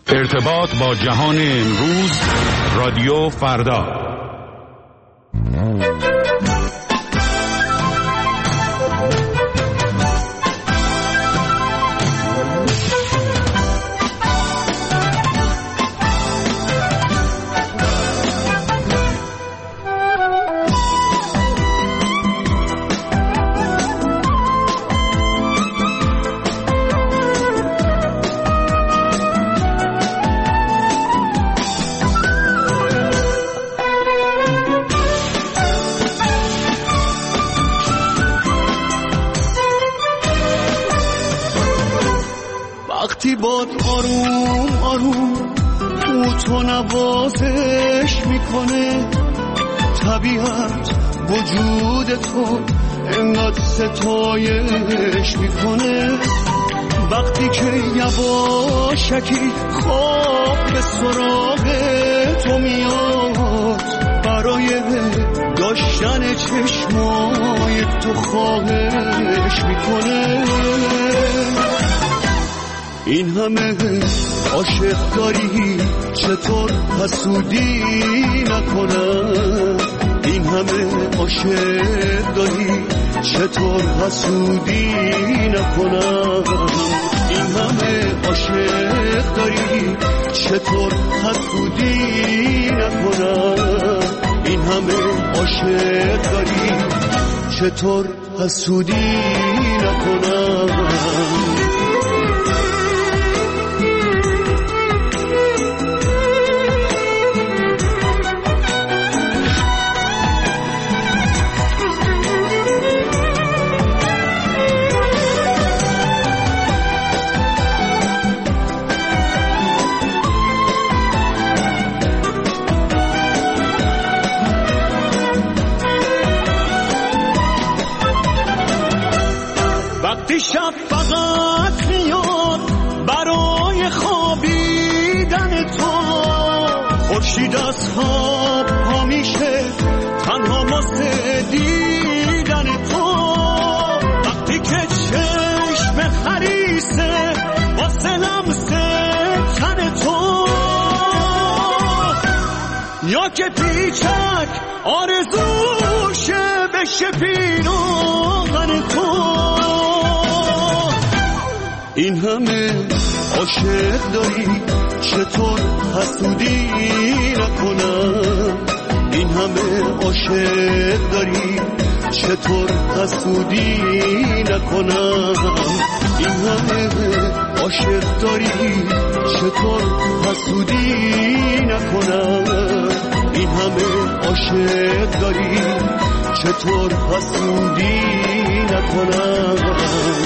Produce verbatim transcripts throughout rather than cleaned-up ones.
ارتباط با جهان امروز، رادیو فردا. وقتی باد آروم آروم تو تو نوازش میکنه، طبیعت وجود تو انقدر ستایش میکنه. وقتی که یواشکی خواب به سراغ تو میاد، برای داشتن چشمای تو خواهش میکنه. این همه عاشق داری چطور حسودی نکنم؟ این همه عاشق داری چطور حسودی نکنم؟ این همه عاشق داری چطور حسودی نکنم؟ این همه عاشق داری چطور حسودی نکنم؟ شب فقط میاد برای خوابیدن تو، خورشید از خواب پا میشه تنها واسه دیدن تو. وقتی که چشم خریسه واسه لمس تن تو، یا که پیچک آرزوشه بشه پیراهن تو. این همه عاشق داری چطور حسودی نکنم؟ این همه عاشق داری چطور حسودی نکنم؟ این همه عاشق داری چطور حسودی نکنم؟ این همه عاشق داری چطور حسودی نکنم؟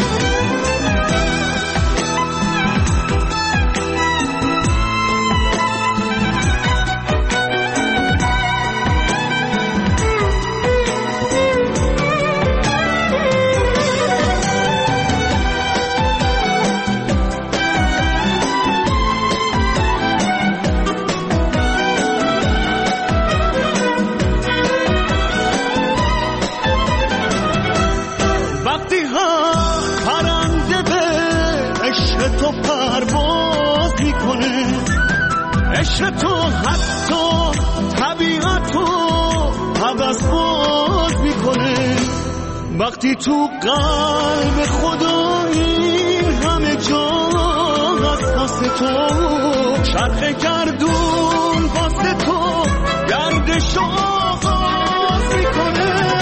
عشق تو حتی طبیعت تو حوض باز میکنه. وقتی تو قلب خدا این همه جا هست واسه تو، چرخ گردون واسه تو گردش آغاز میکنه.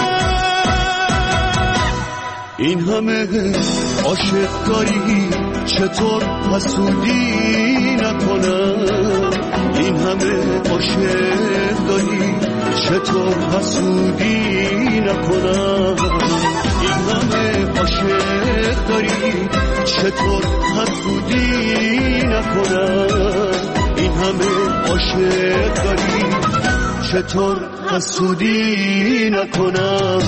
این همه عاشق داری چطور حسودی نکنم؟ این همه عاشق داری چطور حسودی نکنم؟ این همه عاشق داری چطور حسودی نکنم؟ این همه عاشق داری چطور حسودی نکنم؟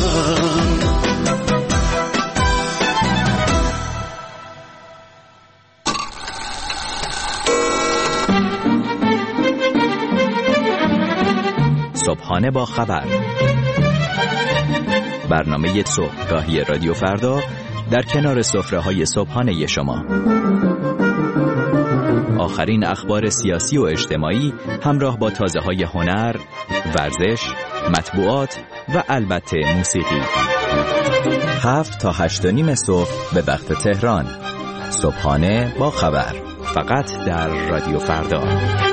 صبحانه با خبر، برنامه صبحگاهی رادیو فردا در کنار سفره‌های صبحانه شما. آخرین اخبار سیاسی و اجتماعی همراه با تازه‌های هنر، ورزش، مطبوعات و البته موسیقی. هفت تا هشت و نیم صبح به وقت تهران. صبحانه با خبر. فقط در رادیو فردا.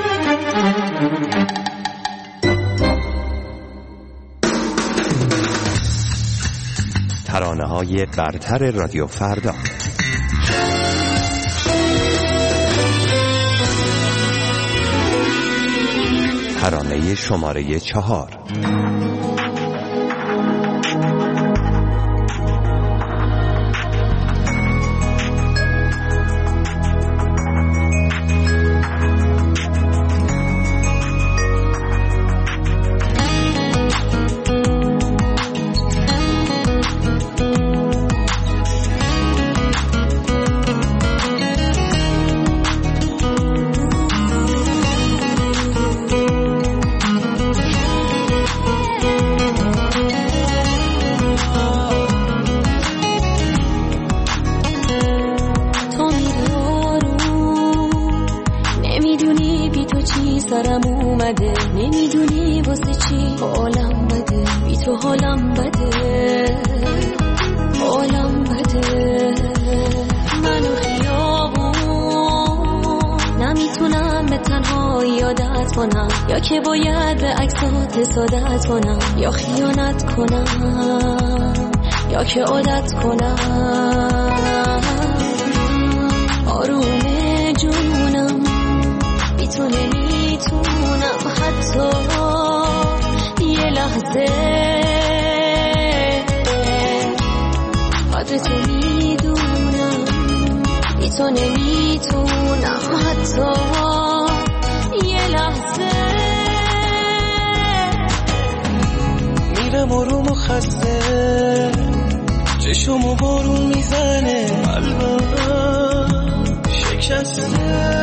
ترانه‌های برتر رادیو فردا. ترانه شماره چهار. سرم اومده نمیدونی واسه چی حالم بده، بی تو حالم بده، حالم بده. منو خیابون نمیتونم به تنهایی عادت کنم، یا که باید به عکسات سادت کنم، یا خیانت کنم یا که عادت کنم. آروم جونم بی تو نمیتونم حتی یه لحظه قدر تو میدونم، بی تو نمیتونم حتی یه لحظه. میرم آروم و خسته، چشمو بارون میزنه، قلبم شکسته،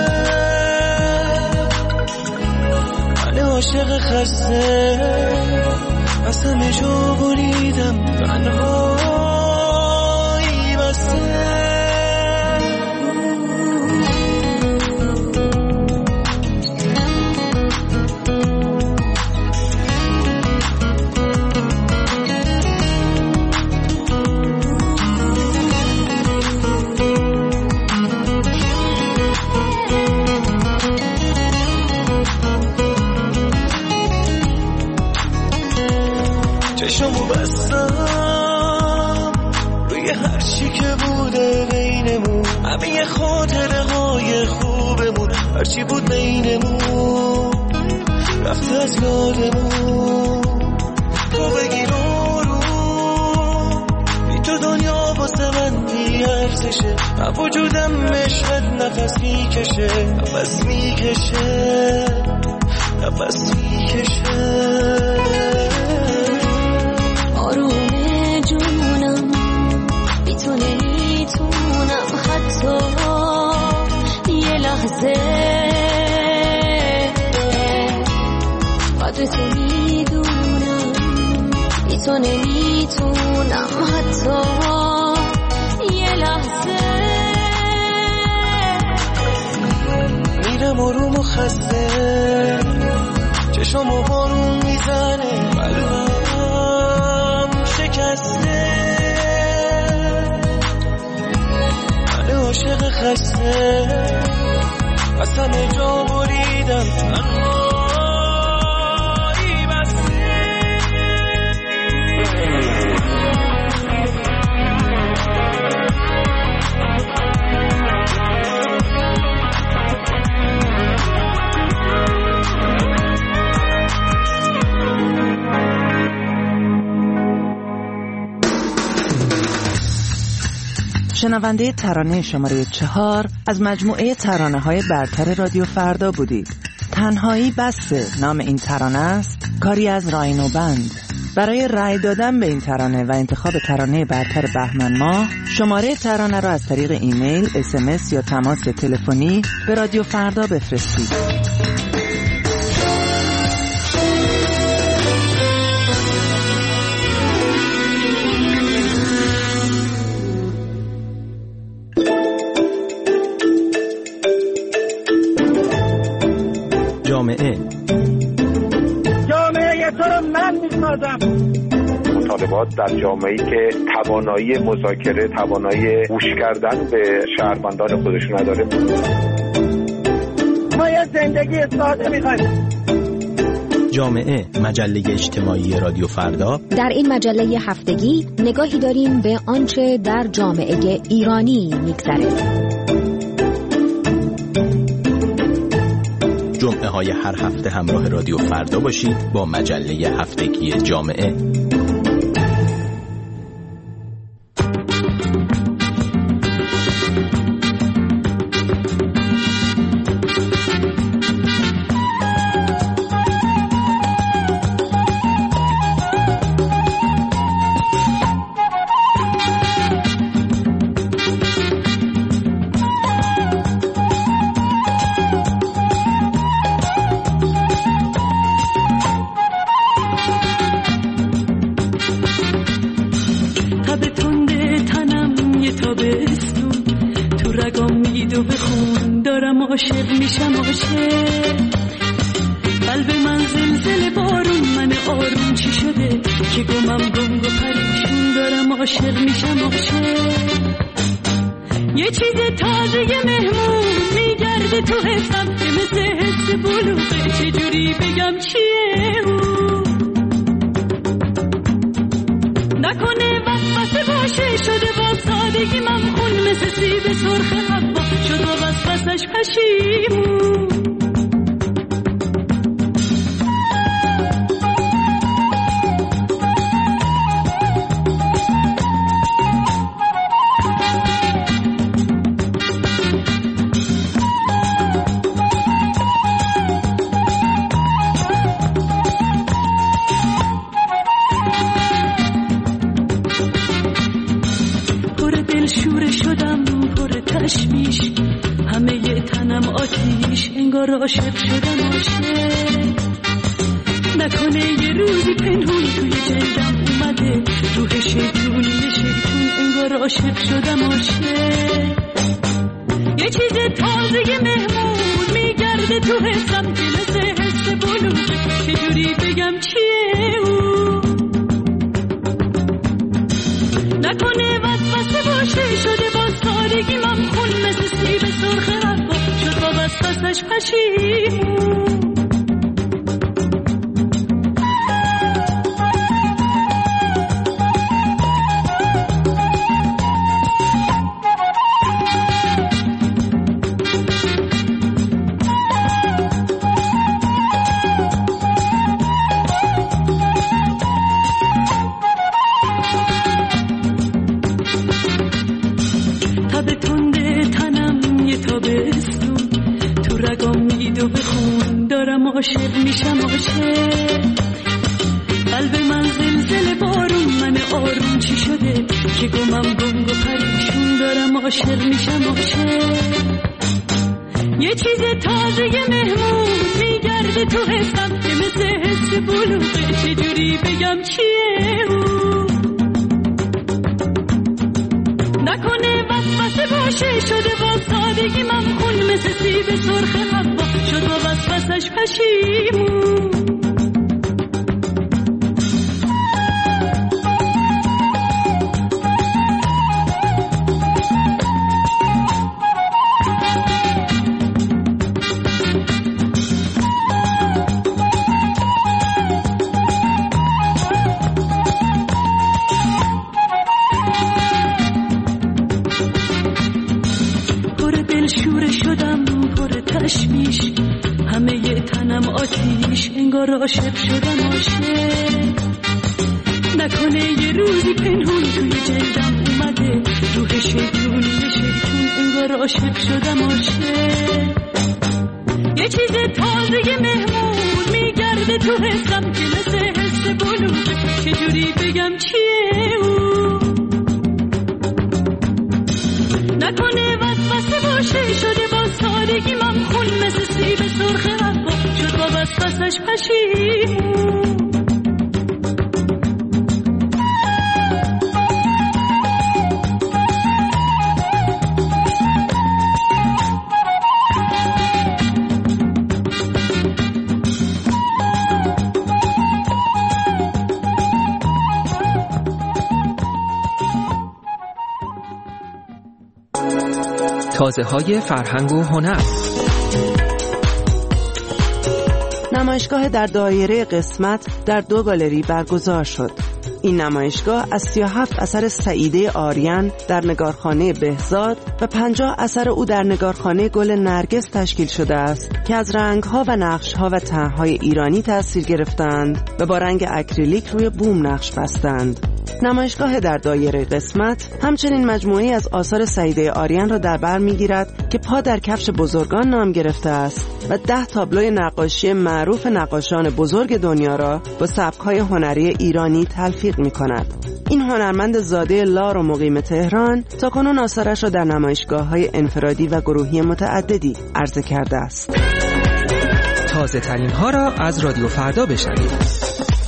من عاشق خسته، از همه جا بریدم، تنهایی بسته. چشمو بستم روی هر چی که بوده بینمون، همه خاطره های خوبمون، هر چی بود بینمون رفت از یادمون. تو بگیر آروم، بی تو دنیا واسه من بی ارزشه، من وجودم عشقت نفس میکشه، نفس میکشه، نفس میکشه. آروم جونم بی تو نمیتونم حتی یه لحظه قدر تو میدونم، بی تو نمیتونم حتی یه لحظه. میرم آروم و خسته، چشمو بارون میزنه، قلبم شکسته، من عاشق خسته، از همه جا بریدم، تنهایی بسته. شنونده ترانه شماره چهار از مجموعه ترانه های برتر رادیو فردا بودید. تنهایی بسته نام این ترانه است، کاری از راینو بند. برای رأی دادن به این ترانه و انتخاب ترانه برتر بهمن ماه، شماره ترانه را از طریق ایمیل، اس ام اس یا تماس تلفنی به رادیو فردا بفرستید. جامعه. جامعه تو رو من میسازم. مطالبات در جامعه‌ای که توانایی مذاکره، توانایی گوش کردن به شهروندان خودش نداره. ما یه زندگی ساده می‌خوایم. جامعه، مجله اجتماعی رادیو فردا. در این مجله هفتگی نگاهی داریم به آنچه در جامعه ایرانی می‌گذره. جمعه های هر هفته همراه رادیو فردا باشید با مجله هفتگی جامعه. عاشق میشم عاشق قلب من زلزله بارون من آروم چی شده که گمم گنگ و پریشون دارم عاشق میشم عاشق یه چیز تازه مهمون میگرده تو حسم که مثل حس بلوغه چجوری بگم چیه اون نکنه وسوسه باشه شده با سادگی ممخون مثل سیب سرخ حوا شد و وسوسش پشیمون عاشق شدم عاشق نکنه یه روزی پنهون توی جلدم اومده روح شیطونی شیطون انگار عاشق شدم عاشق یه چیز تازه مهمون میگرده تو حسم که مثل حس بلوغه چجوری بگم چیه اون نکنه وسوسه باشه شده با سادگی ممخون مثل سیب سرخ حوا شد با وسوسش پشیمون عاشق میشم عاشق قلب من زلزله بارون من آروم چی شده که گمم گنگ و پریشون دارم عاشق میشم عاشق یه چیز تازه مهمون میگرده تو حسم که مثل حس بلوغه چجوری بگم چیه اون نکنه وسوسه باشه شده با سادگی ممخون مثل سیب سرخ حوا شد با وسوسش پشیمون عاشق شدم عاشق نکنه یه روزی پنهون توی جلدم اومده روح شیطونی شیطون انگار عاشق شدم عاشق یه چیز تازه مهمون میگرده تو حسم که مثل حس بلوغه چجوری بگم چیه اون نکنه وسوسه باشه شده با سادگی ممخون مثل سیب سرخ حوا شد با وسوسش پشیمون تازه‌های فرهنگ و هنر. نمایشگاه در دایره قسمت در دو گالری برگزار شد. این نمایشگاه از سی و هفت اثر سعیده آریان در نگارخانه بهزاد و پنجاه اثر او در نگارخانه گل نرگس تشکیل شده است که از رنگ‌ها و نقش‌ها و طرح‌های ایرانی تأثیر گرفتند و با رنگ اکریلیک روی بوم نقش بستند. نمایشگاه در دایره قسمت همچنین مجموعه‌ای از آثار سعیده آریان را در بر می‌گیرد که پا در کفش بزرگان نام گرفته است و ده تابلوی نقاشی معروف نقاشان بزرگ دنیا را با سبک‌های هنری ایرانی تلفیق می‌کند. این هنرمند زاده لار و مقیم تهران تاکنون آثارش را در نمایشگاه‌های انفرادی و گروهی متعددی عرضه کرده است. تازه ترین ها را از رادیو فردا بشنوید.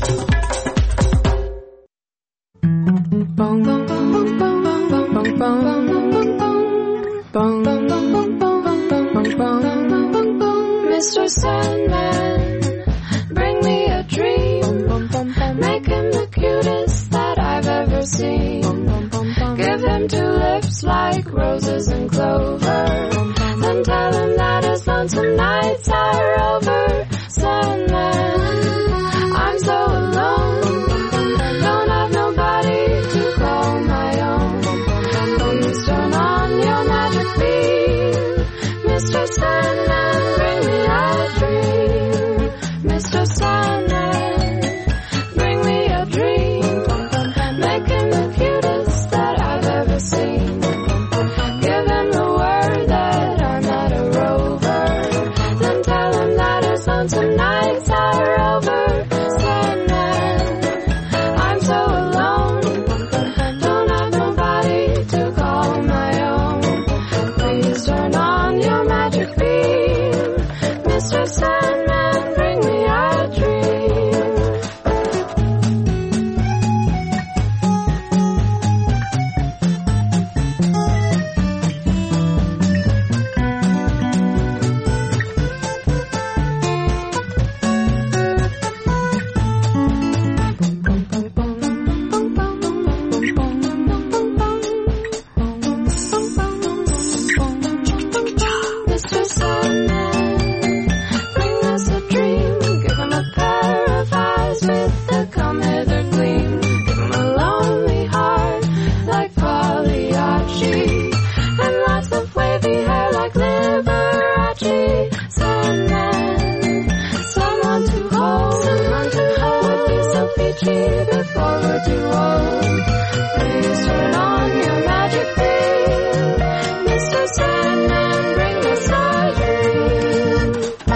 Mister Sandman, bring me a dream. Make him the cutest that I've ever seen. Give him two lips like roses and clover. Then tell him that his lonesome nights are over. Sandman, I'm so alone. Don't have nobody to call my own. Please turn on your magic beam. Mister Sandman, bring me a dream. Mister Sandman, bring me a dream. Make him the cutest that I've ever seen. Give him the word that I'm not a rover. Then tell him that his lonesome nights are over. Sandman, I'm so alone. Don't have nobody to call my own. Please turn on your magic beam. Mister Sandman, bring me a dream. Mister Sandman, bring us a dream. Give him a pair of eyes with the come hither gleam. Give him a lonely heart like Pagliacci, and lots of wavy hair like Liberace. Sandman, someone to hold, someone to hold would be so peachy before we're too old. Please turn on your magic beam. Mister Sandman, bring us a dream.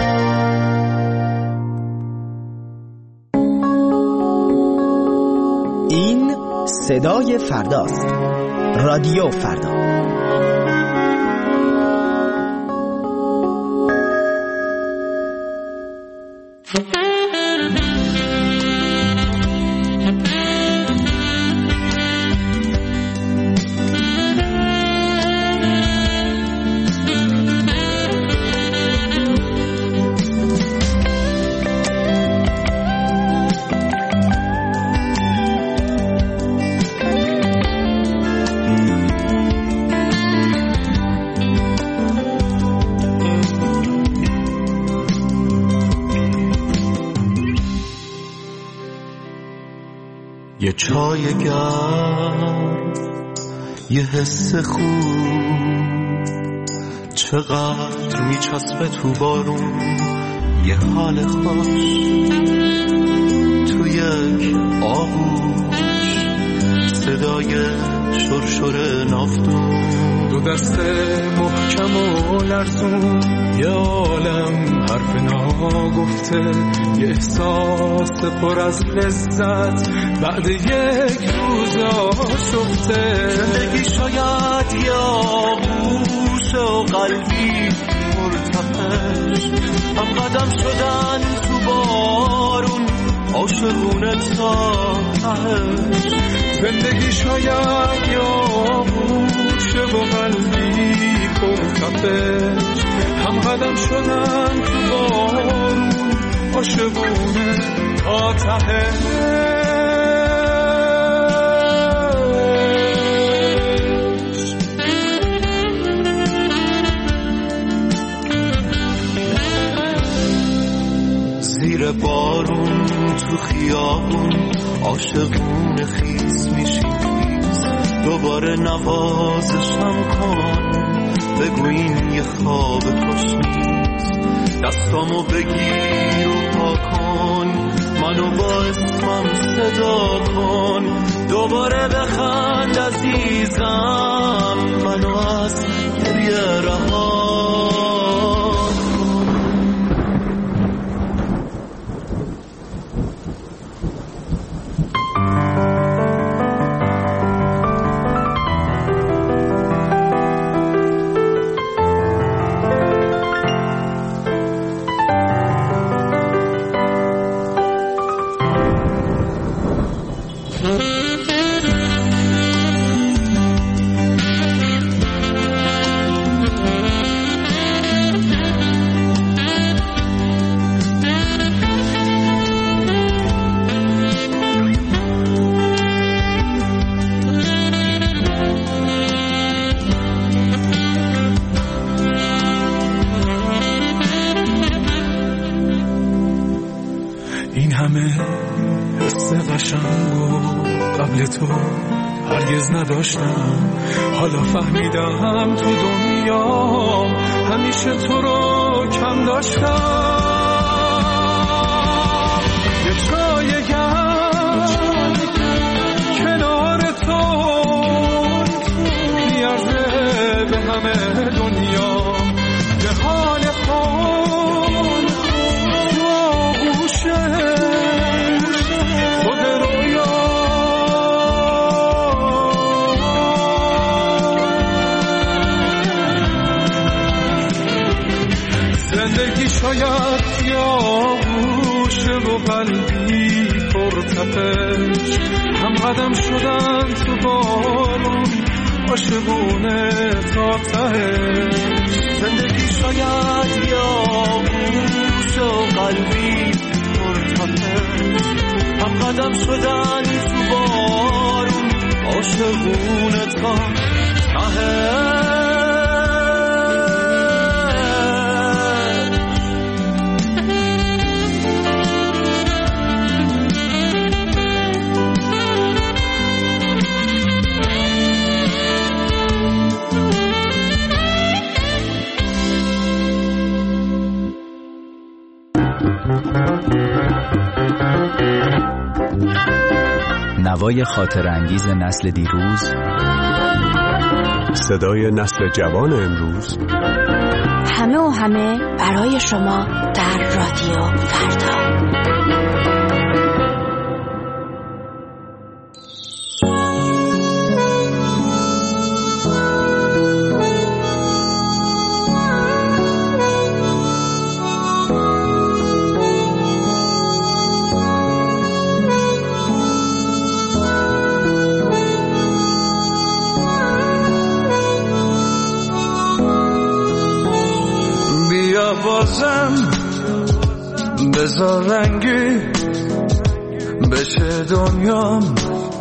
این صدای فرداست. رادیو فردا. یه چای گرم، یه حس خوب، چقدر میچسبه تو بارون، یه حال خوش تو یک آغوش، صدای شرشر نافتون، دو دست محکم و لرزون، یه عالم حرف ناگفته، یه احساس پر از لذت بعد یک روز آشفته. زندگی شاید یه آغوش و قلبی مرتفش، هم قدم شدن تو بارون، عاشقونه تا تهش. زندگی شاید یه آغوش و قلبی مرتفش، هم قدم شدن تو بارون، عاشقونه تا تهش. میره بارون تو خیابون، عاشقون خیس میشیم دوباره نوازشم کن، بگو این یه خواب خوش نیست، دستامو بگیر و پا کن، منو با اسمم صدا کن، دوباره بخند عزیزم، منو از گریه رها. نداشتم حالا فهمیدم تو دنیا همیشه تو رو کم داشتم. یه چای گرم کنار تو میارزه به همه دنیا، به حال خون تو آغوشه خود رویا. زندگی شاید یاغوشه و قلبی پرتپش، هم قدم شدن تو بارون عاشقونه تا تهش. زندگی شاید یاغوشه و قلبی پرتپش، هم قدم شدن تو بارون عاشقونه تا تهش. نوای خاطر انگیز نسل دیروز، صدای نسل جوان امروز، همه و همه برای شما در رادیو فردا. بازم بذار رنگی بشه دنیام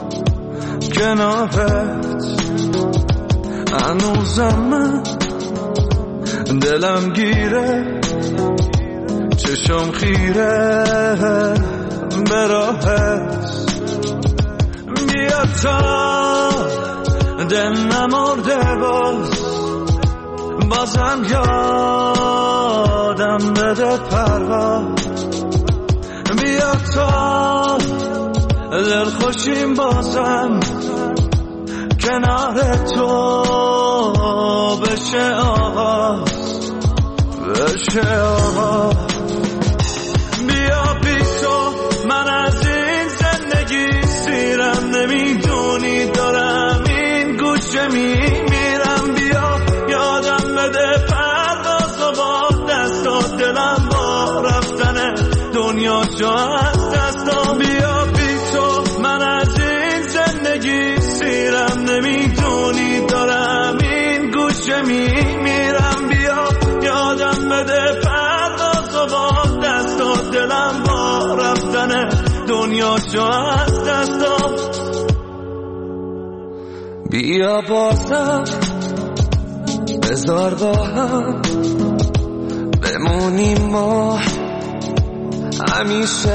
کنارت، هنوزم من دلم گیره چشم خیره به راهت. بیا تا دل نمرده باز بازم یادم بده پرواز. بیا تا دل خوشیم بازم کنار تو بشه آغاز بشه آغاز. بیا بی تو من از این زندگی سیرم، نمیدونی دارم این گوشه میمیرم. بیا یادم بده پرداز و با دستات دلم با رفتن دنیا شو از دستام. بیا بی تو من از این زندگی سیرم، نمیدونی دارم این گوشه میمیرم. بیا یادم بده پرداز و با دستات دلم با رفتن دنیا شو از دستام. بیا بازم بذار با هم بمونیم ما همیشه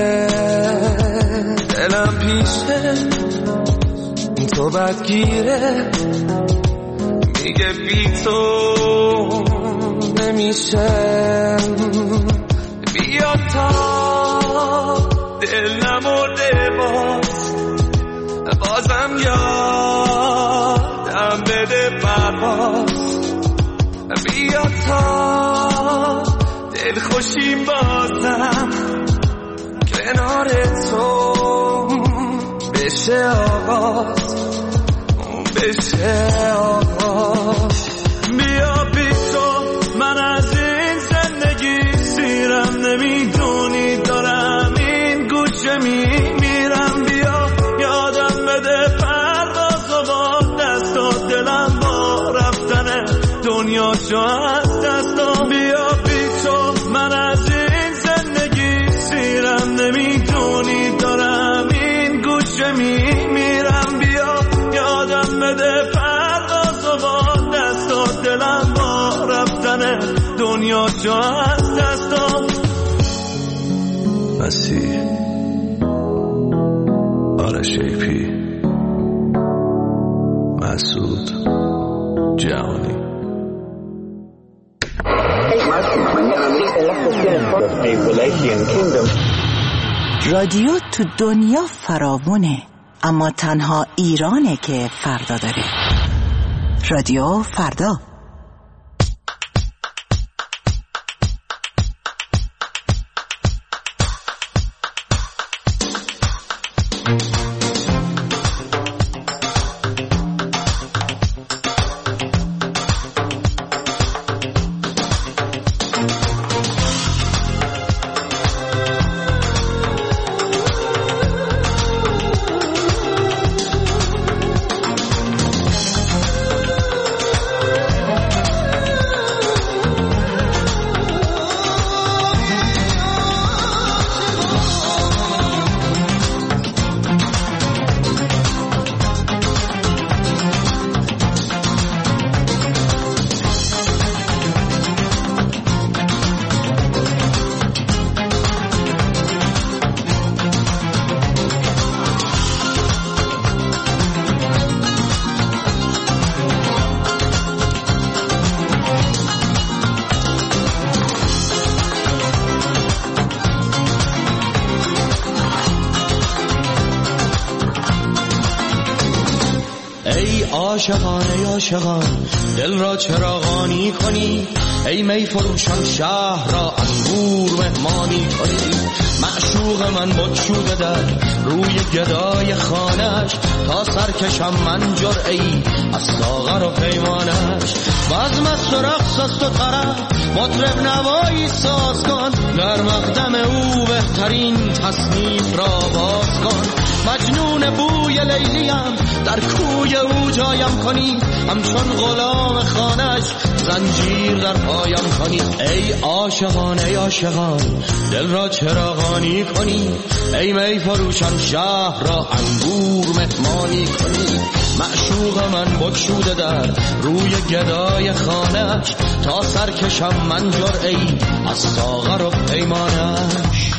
دلم پیشه تو بدگیره میگه بی تو نمیشه بیا تا دل نمرده باز بازم یادم بده پرواز بیا تا دل خوشیم بازم کنار تو بشه آغاز بشه آغاز بیا بی تو من از این زندگی سیرم نمیدونی دارم این گوشه میمیرم بیا یادم بده پرداز و با دست و دلم با رفتن دنیا شو از دستم بیا بی تو من از این زندگی سیرم نمیدونی دارم این گوشه میمیرم بیا یادم بده پرداز و با دست و دلم با رفتن دنیا شو از دستم مسیح آرش ایپی مسعود جهانی رادیو تو دنیا فراوونه، اما تنها ایرانه که فردا داره. رادیو فردا. عاشقان ای عاشقان دل را چراغانی کنی ای می فروشان شهر را انگور مهمانی کنی معشوق من بگشوده در روی گدای خانش تا سرکشم من جرعه‌ای از ساغر و پیمانش باز مست و رقص است و طرب مطرب نوایی ساز کن در مقدم او بهترین تصنیف را باز کن مجنون بوی لیلیم در کوی او جایم کنی همچون غلام خانش زنجیر در پایم کنی ای عاشقان ای عاشقان دل را چراغانی کنی ای می فروشان شهر را انگور مهمانی کنی معشوق من بگشوده در روی گدای خانش تا سرکشم من جرعه‌ای از ساغر و پیمانش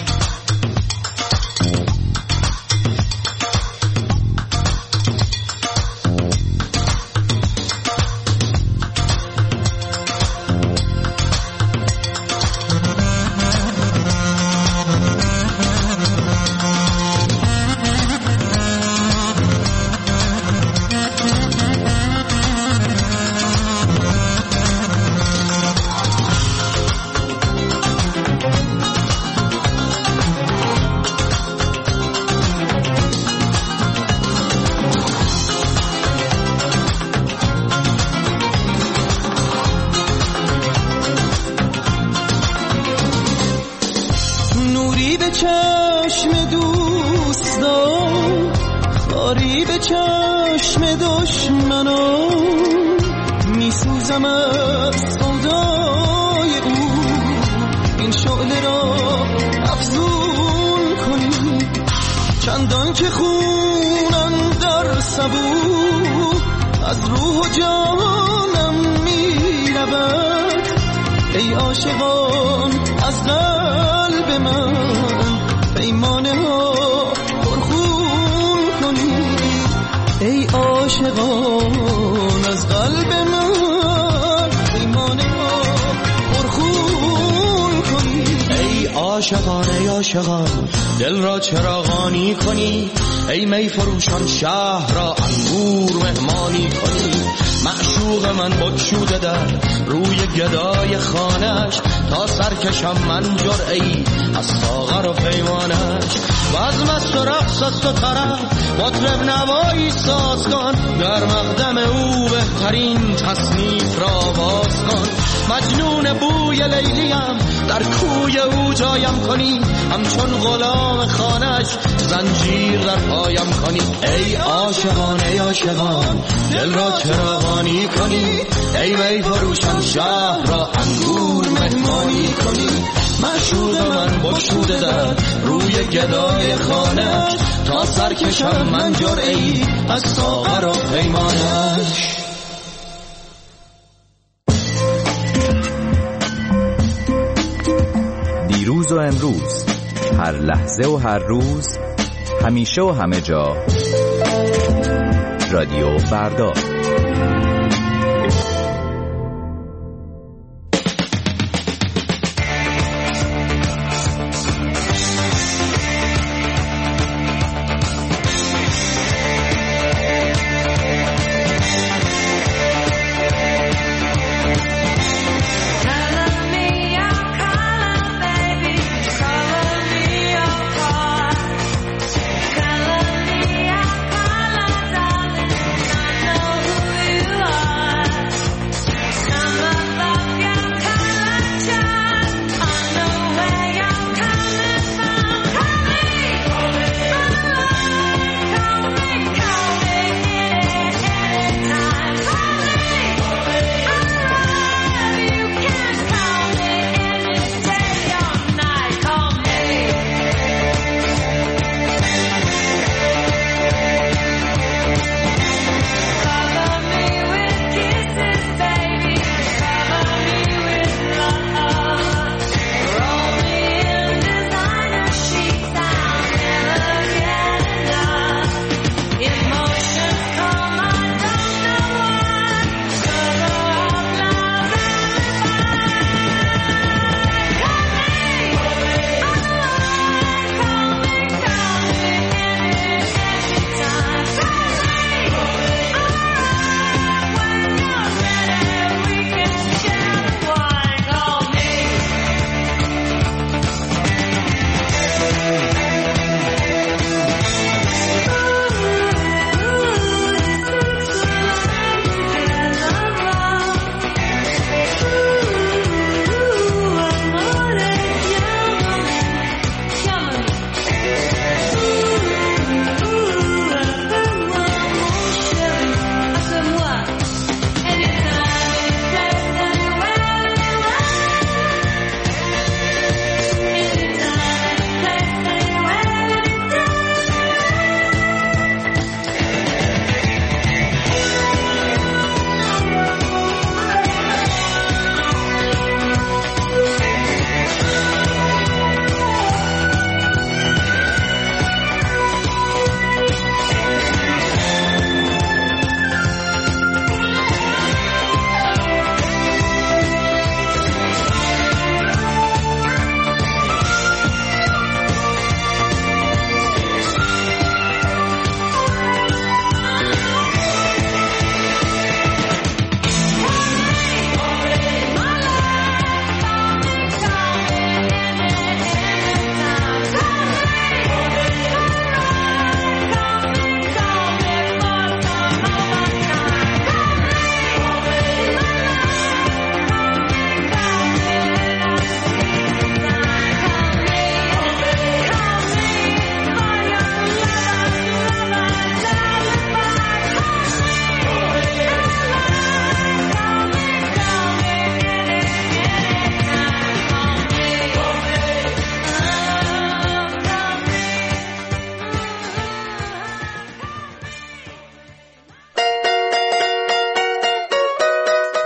چشم دوستان خاری به چشم دشمنان میسوزم از سودای او این شعله را افزون کنی چندان که خونم در سبو از روح و جانم میرود ای عاشقان از قلب من پیمانه ها پرخون کنید. ای عاشقان از قلب من پیمانه ها پرخون کنید. ای عاشقان ای عاشقان دل را چراغانی کنی، ای می فروشان شهر را انگور مهمانی کنی. معشوق من بگشوده در روی گدای خانش، تا سرکشم من جرعی از ساغر و پیمانش. و از مست و رقص است و طرب مطرب نوایی ساز کن، در مقدم او بهترین تصنیف را باز کن. مجنون بوی لیلیم در کوی او جایم کنی، همچون غلام خانش زنجیر در پایم کنی. ای عاشقان ای عاشقان دل را چراغانی کنی، ای می فروشان شهر را انگور مهمانی کنی. معشوق من بگشوده در روی گدای خانش، تا سرکشم من جرعی از ساغر و پیمانش. دیروز و امروز، هر لحظه و هر روز، همیشه و همه جا، رادیو فردا.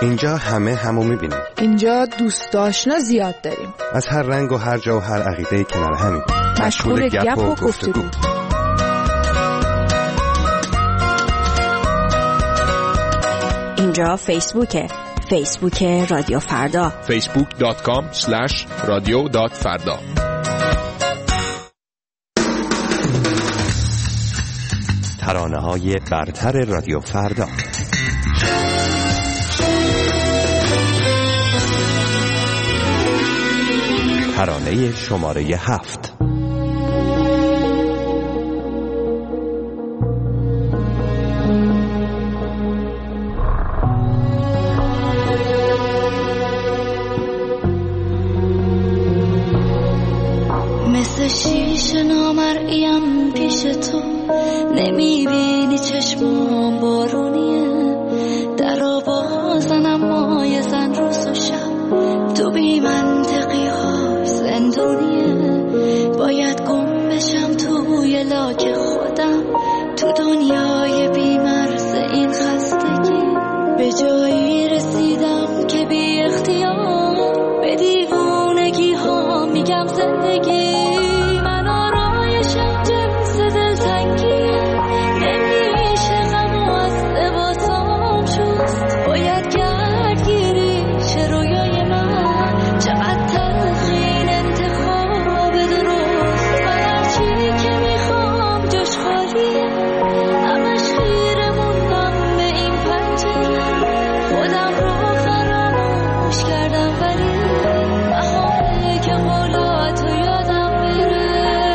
اینجا همه همو میبینیم. اینجا دوست آشنا زیاد داریم. از هر رنگ و هر جا و هر عقیده کنار همیم. مشغول گپ و گفتگو. اینجا فیسبوکه. فیسبوک رادیو فردا. فیسبوک دات کام اسلش رادیو دات فردا. ترانه‌های برتر رادیو فردا. ترانه شماره هفت. مثل شیشه نامرئیم پیش تو، نمیبینی چشمام بارونیه، در رو بازنم مای زن روز و شب، تو بی منطقی ها زندونیه، باید گم بشم توی لاک خودم، تو دنیای بی مرز این خستگی، به جایی رسیدم که بی اختیار به دیوونگی ها میگم زندگی، من آرایشم جنس دلتنگیه، نمیشه غم از لباسام شست، باید گردگیری چه رویای من، چقدر تلخین انتخاب درست، من هرچی که میخوام جاش خالیه، همش خیره موندم به این پنجره، خودم رو فراموش کردم ولی بهاره که قولاتو یادم بره.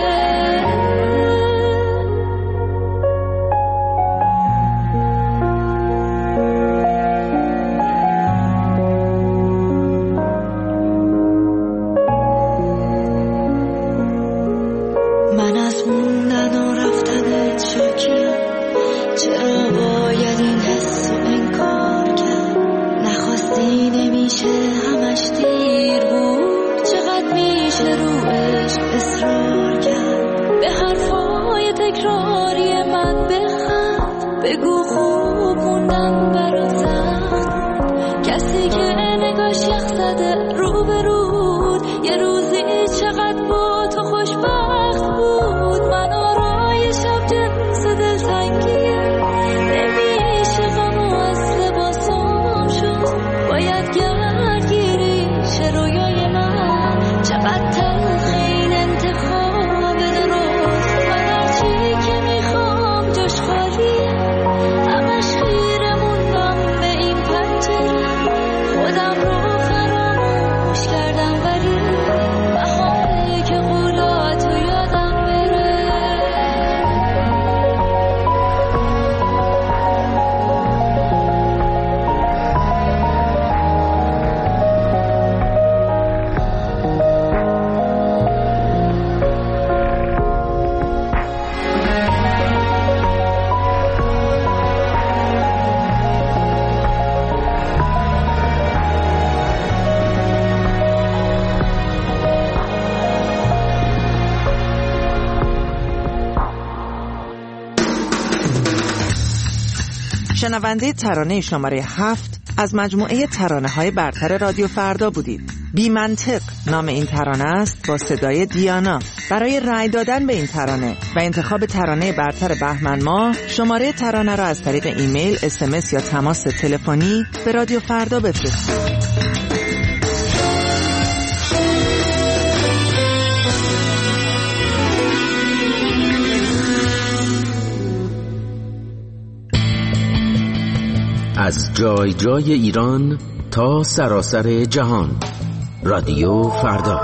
من از موندن و رفتنت شاکیم، چرا باید این حس رو انکار کرد، نخواستی نمیشه همش دیر بود، چقدر میشه رو عشق اصرار کرد، به حرفای تکراری من بخند، بگو خوب موندن برا سخت، کسی که نگاش یخ زده رو به رود، یه روزی چقدر با تو خوشبخت بود، من آرای شب جنس دلتنگیه، نمیشه غم از لباسام شد، باید گردگیری چه رویای من، چقدر تلخین انتخاب درست، من هرچی که میخوام جاش خالیه، همش خیره موندم به این پنجره، خودم رو فراموش کردم ولی بهاره که قولاتو یادم بره. شنونده ترانه شماره هفت از مجموعه ترانه های برتر رادیو فردا بودید. بی منطق نام این ترانه است با صدای دیانا. برای رأی دادن به این ترانه و انتخاب ترانه برتر بهمن ماه شماره ترانه را از طریق ایمیل، اس ام اس یا تماس تلفنی به رادیو فردا بفرستید. از جای جای ایران تا سراسر جهان، رادیو فردا.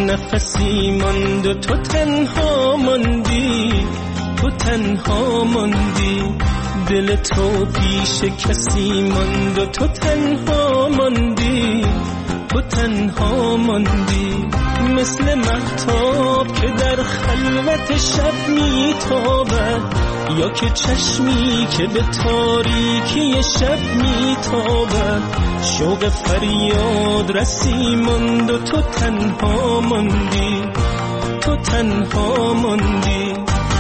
نفسی ماند و تو تنها ماندی، تو تنها ماندی. دل تو پیش کسی ماند و تو تنها ماندی، تو تنها ماندی. مثل مهتاب که در خلوت شب میتابد، یا که چشمی که به تاریکی شب میتابد. شوق فریاد رسی ماند و تو تنها ماندی، تو تنها ماندی.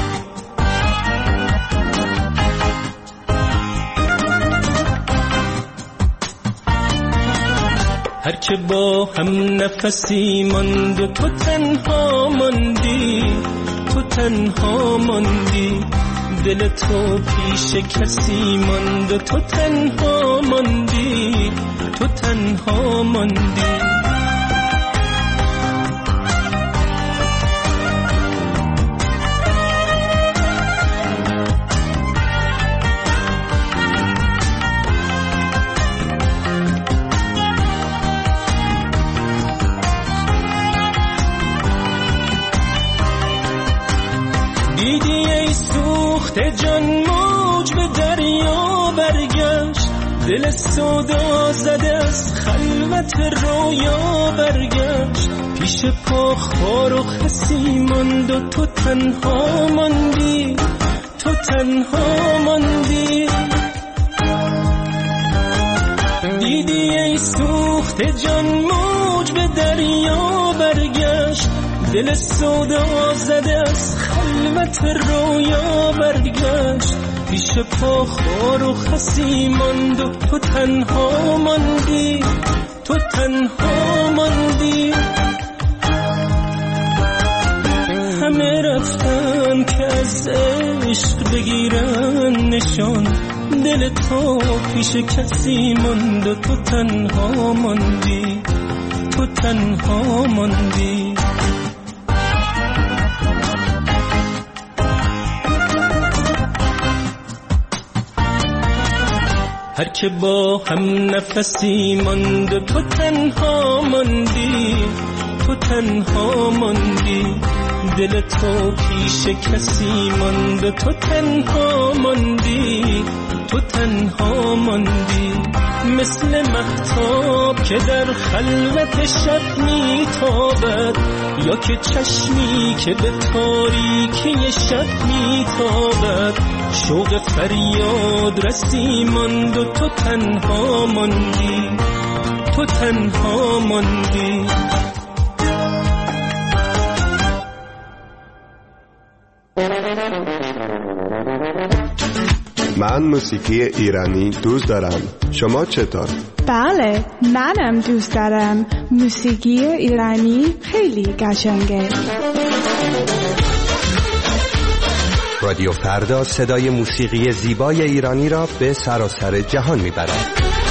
هر که با هم نفسی ماند و تو تنها ماندی، تو تنها ماندی. دل تو پیش کسی ماند و تو تنها ماندی، تو تنها ماندی. جان موج به دریا برگشت، دل سودا زده از خلوت رویا برگشت. پیش پا خار و خسی ماند و تو تنها ماندی، تو تنها ماندی. دیدی ای سوخته جان موج به دریا برگشت، دل سودا زده از خلوت رویا برگشت. پیش پا خار و خسی ماند و تو تنها ماندی، تو تنها ماندی. همه رفتن که از عشق بگیرن نشان، دل تو پیش کسی ماند و تو تنها ماندی، تو تنها ماندی. هر که با هم نفسی ماند و تو تنها ماندی، تو تنها ماندی. دل تو پیش کسی ماند و تو تنها ماندی، تو تنها ماندی. مثل مهتاب که در خلوت شب میتابد، یا که چشمی که به تاریکی شب میتابد. شوق فریاد رسی ماند و تو تنها ماندی، تو تنها ماندی. من موسیقی ایرانی دوست دارم. شما چطور؟ بله، منم دوست دارم. موسیقی ایرانی خیلی قشنگه. رادیو فردا صدای موسیقی زیبای ایرانی را به سراسر جهان میبرد.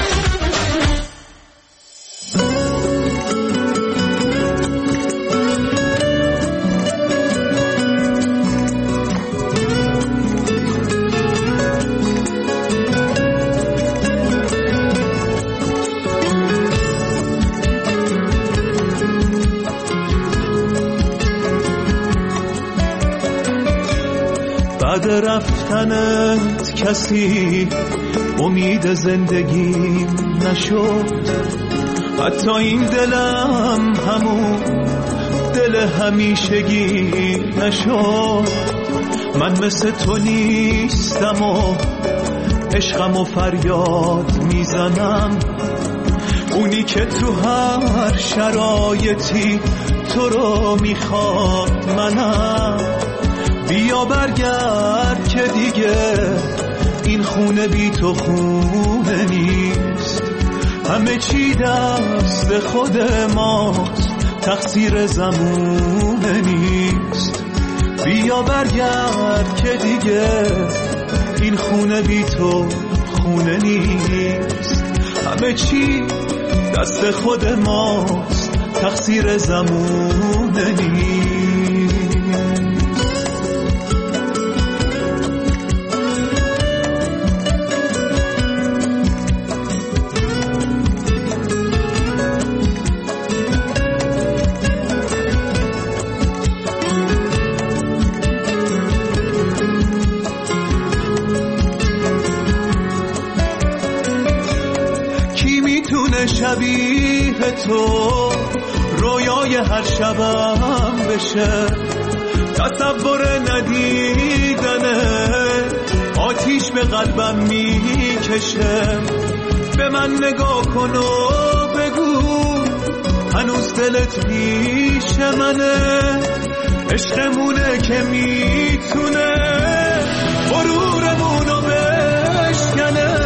بعد رفتنت کسی امید زندگیم نشد، حتی این دلم همون دل همیشگی نشد. من مثل تو نیستم و عشقم و فریاد میزنم، اونی که تو هر شرایطی تو رو میخواد منم. بیا برگرد که دیگه این خونه بی تو خونه نیست، همه چی دست خود ماست، تقصیر زمونه نیست. بیا برگرد که دیگه این خونه بی تو خونه نیست، همه چی دست خود ماست، تقصیر زمونه نیست. میتونه شبیه تو رویای هر شبم بشه، تصور ندیدنه آتیش به قلبم میکشه. به من نگاه کن و بگو هنوز دلت پیش منه، عشقمونه که میتونه غرورمونو بشکنه.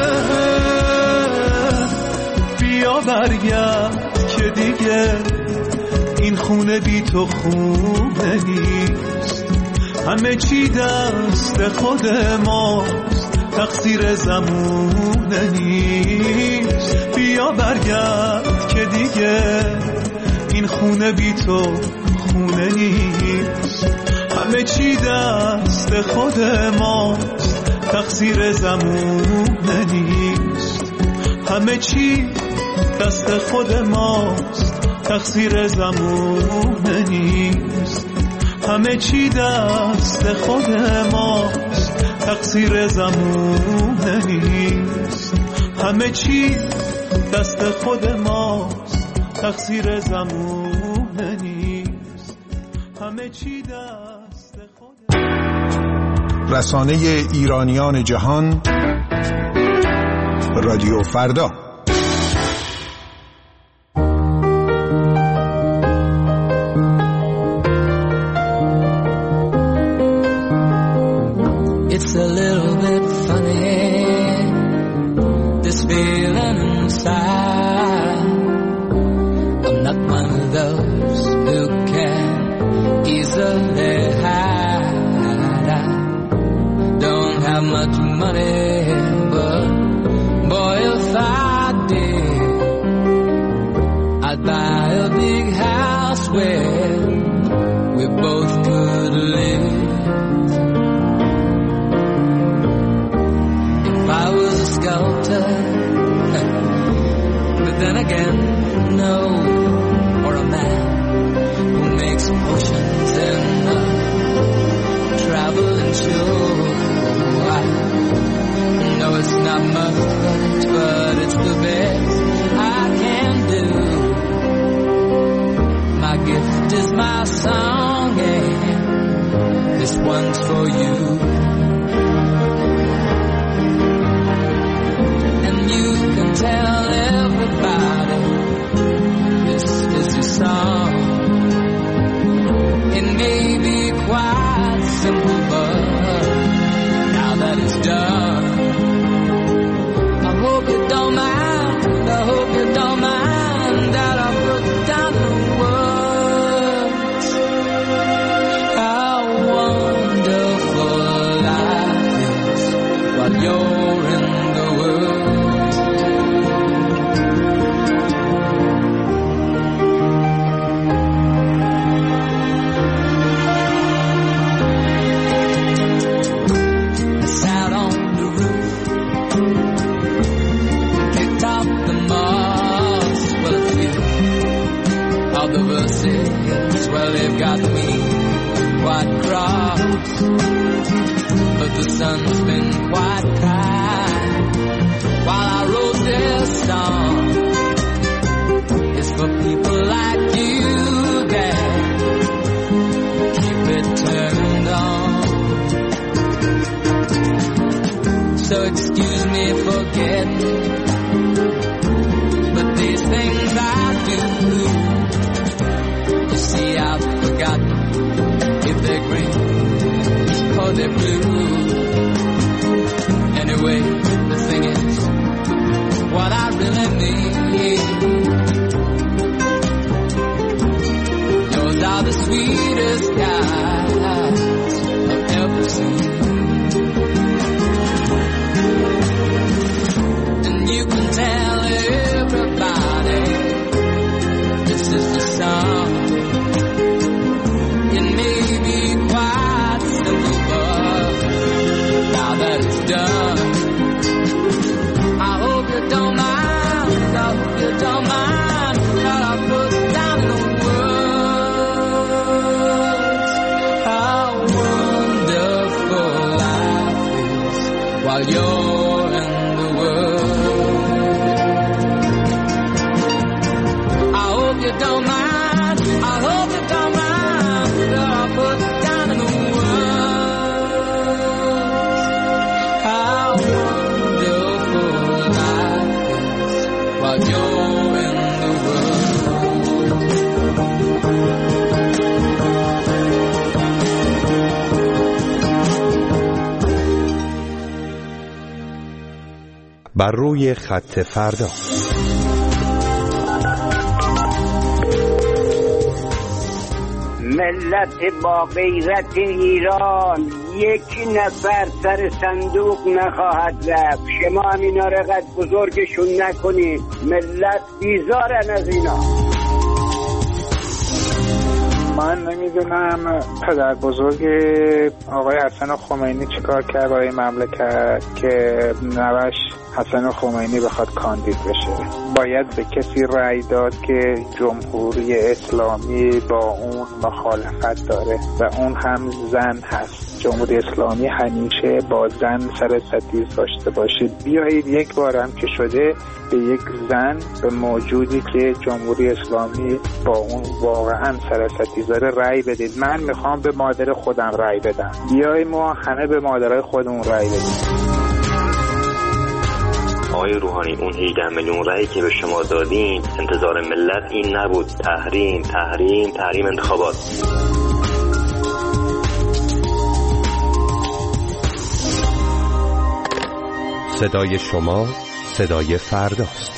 بیا برگرد که دیگه این خونه بی تو خونه نیست، همه چی دست خود ماست، تقصیر زمونه نیست. بیا برگرد که دیگه این خونه بی تو خونه نیست، همه چی دست خود ماست، تقصیر زمونه نیست. همه چی دست خود ماست، تقصیر زمونه نیست. همه چی دست خود ماست، تقصیر زمونه نیست. همه چی دست خود ماست، تقصیر زمونه نیست. همه چی دست خود. رسانه ایرانیان جهان، رادیو فردا. It's a little bit funny, this feeling inside. I'm not one of those who can easily hide. I don't have much money, but boy, if I did, I'd buy a big house where we both could live. I was a sculptor, but then again, no, or a man who makes potions in a traveling show. I know it's not much, but it's the best I can do. My gift is my song, and this one's for you. You can tell everybody this is your song. It may be quite simple, but now that it's done, I hope you don't mind, I hope you don't mind that I put down the words. How wonderful life is while you're in the world. The verses, well, they've got me quite cross, but the sun's been quite kind while I wrote this song. It's for people like you that keep it turned on. So excuse me for getting, but these things I do, see, I've forgotten if they're green or they're blue. Anyway, while you're in the world. بر روی خط فردا. ملت با غیرت ایران یک نفر سر صندوق نخواهد رفت. شما هم اینا رو قد بزرگشون نکنید. ملت بیزارن از اینا. من نمیدونم پدر بزرگ آقای حسن خمینی چیکار کرد برای مملکت که نوش حسن خمینی بخواد کاندید بشه. باید به کسی رأی داد که جمهوری اسلامی با اون مخالفت داره و اون هم زن هست. جمهوری اسلامی همیشه با زن سر ستیز داشته باشه. بیایید یک بار هم که شده به یک زن، به موجودی که جمهوری اسلامی با اون واقعا سر ستیز داره رأی بدید. من میخوام به مادر خودم رأی بدم. بیایید ما همه به مادرای خودمون رأی بدیم. آقای روحانی، اون هجده میلیون رأی که به شما دادین انتظار ملت این نبود. تحریم تحریم تحریم انتخابات. صدای شما صدای فرداست.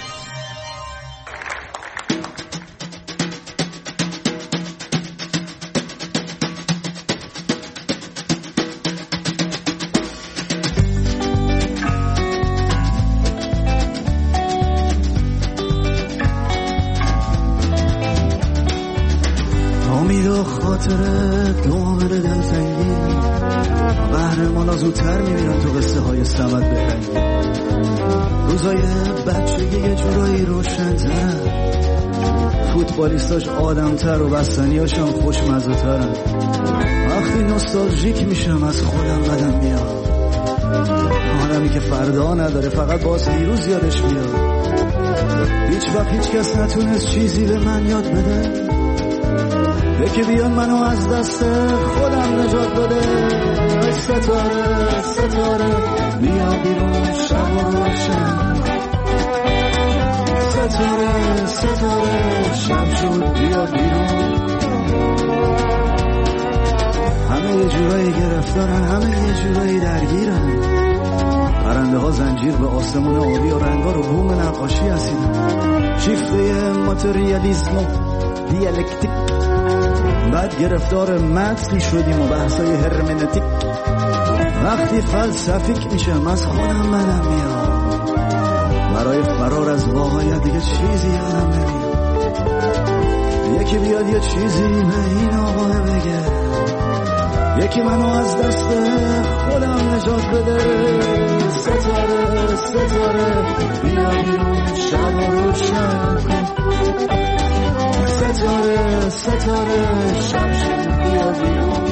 امید و خاطره دوامد دلتنگی، قهرمان ها زودتر میبینن تو قصه های سمت بهنگی. روزای بچگی یه جورایی روشن‌ترن، فوتبالیستاش آدم‌تر و بستنیاشم خوشمزه‌ترن. وقتی نوستالژیک میشم از خودم بدم میاد، آدمی که فردا نداره فقط باز دیروز یادش میاد. هیچ وقت هیچ کس نتونست چیزی به من یاد بده، یکی بیان منو از دست خودم نجات بده. ستاره ستاره بیا بیرون شب و روشن، ستاره ستاره شب شد بیا بیرون. همه یه جورایی گرفتارن، همه یه جورایی درگیرن. پرنده ها زنجیر به آسمون آبی و رنگا رو بوم نقاشی هستیدن. شیفته ماتریالیسم و دیالکتیک، بعد گرفتار متنی شدیم و بحثای هرمنتیک. وقتی فلسفیک میشم از خودم بدم میاد، برای فرار از واقعیت دیگه چیزی یادم نمیاد. یکی بیاد یه چیزی به این آقا بگه، یکی منو از دست خودم نجات بده. ستاره ستاره بیا بیرون شب و روشن کن، ستاره ستاره شب شد بیا بیرون.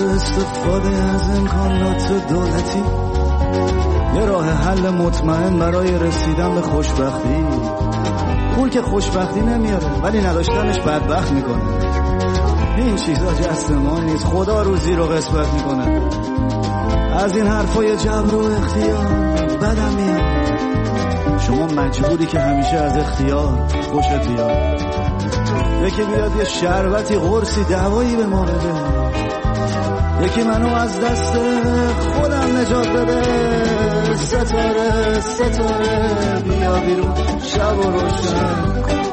سوء استفاده از امکانات دولتی یه راه حل مطمئن برای رسیدن به خوشبختی. پول که خوشبختی نمیاره ولی نداشتنش بدبخت میکنه. این چیزا جست ما نیست، خدا روزی رو قسمت میکنه. از این حرفای جبر و اختیار بدم میاد. شما مجبوری که همیشه از اختیار خوشت بیاد. یکی بیاد یه شربتی قرصی دوایی به ما بده، یکی منو از دست خودم نجات بده. ستاره ستاره بیا بیرون شب و روشن کن.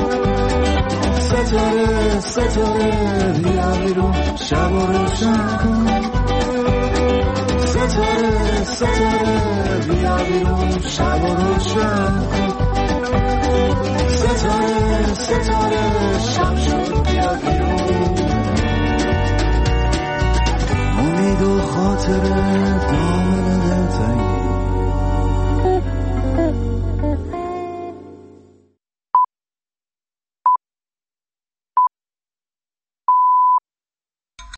ستاره ستاره بیا بیرون شب و روشن کن. ستاره ستاره بیا بیرون شب و روشن کن. ستاره ستاره شب شد بیا بیرون. امید و خاطره